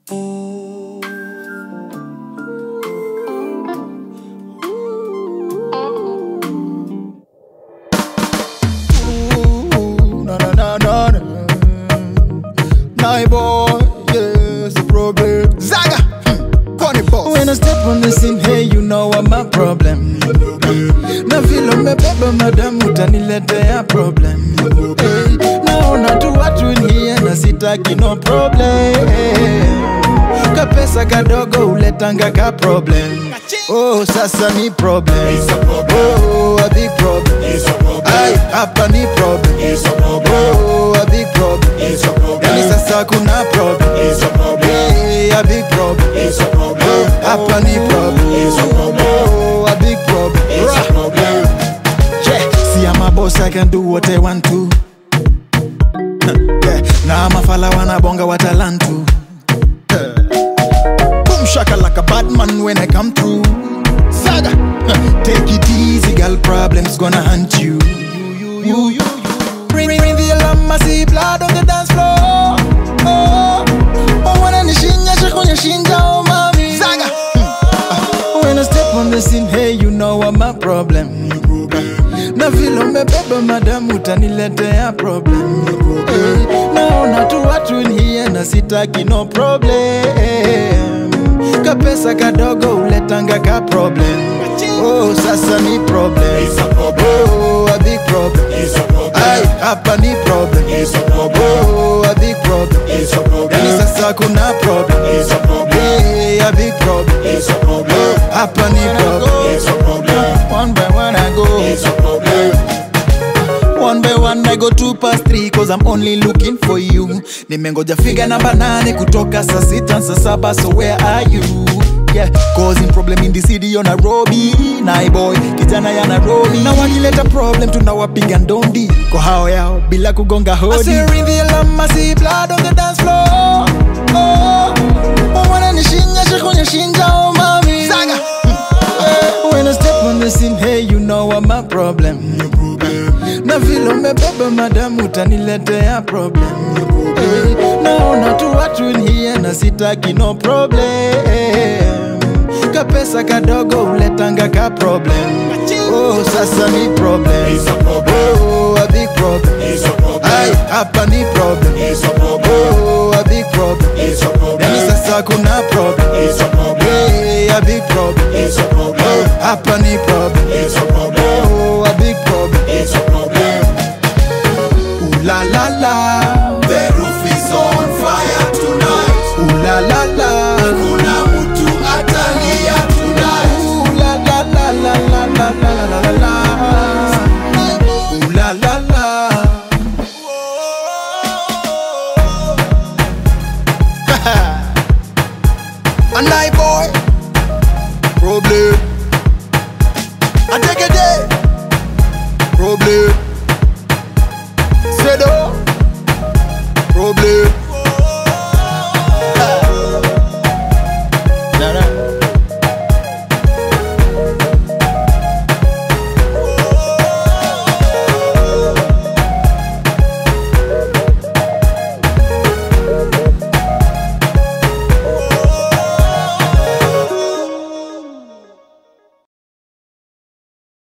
My boy, yes, the problem. Zaga, funny boss. When I step on the scene, hey, you know I'm a problem. Na vile umebeba madam utaniletea problem. Naona tu watu in here na sitaki no problem. Kapesa kadogo uletanga ka problem. Oh, sasa ni problem. Oh, a big problem. Ay, hapa ni problem. Oh, a big problem. Yani sasa kuna problem. Hey, a big problem. Oh, hapa ni problem. Oh, a big problem. Yeah, see I'm a boss, I can do what I want to. Yeah, na mafala wanabonga watalantu. Boom shaka like a bad man when I come through. Saga, take it easy, girl. Problems gonna hunt you. Ring the alarm, I see blood on the dance floor. Oh, wanna nishinya shakunya shinja, oh mami. Saga, when I step on the scene, hey, you know I'm a problem. Na vile umebeba madam utaniletea problem. Naona tu watu in here na sitaki no problem. Kapesa kadogo uletanga ka problem. Oh, sasa ni problem. Oh, a big problem. Ay, hapa ni problem. Oh, a big problem. Yani sasa kuna problem. Hey, a big problem. Oh, hapa ni problem. One by one I go. One by one I go 2 past 3 cause I'm only looking for you. Nimengoja figure namba 8 kutoka saa 6 saa 7, so where are you? Yeah, causing problem in the city of Nairobi. Nai boy, kijana ya Nairobi. Na wakileta problem tunawapiga ndondi kwa hao yao bila kugonga hodi. I say ring the alarm, I see blood on the dance floor. Oh, wanna nishinya shakunya shinja, oh mami. Saga, when I step on the scene, hey, you know I'm a problem. Na vile umebeba madam utaniletea problem. Naona tu watu in here na sitaki no problem. Kapesa kadogo uletanga ka problem. Oh, sasa ni problem. Oh, a big problem. Ay, hapa ni problem. Oh, a big problem. Yani sasa kuna problem. Hey, a big problem. Oh, hapa ni problem.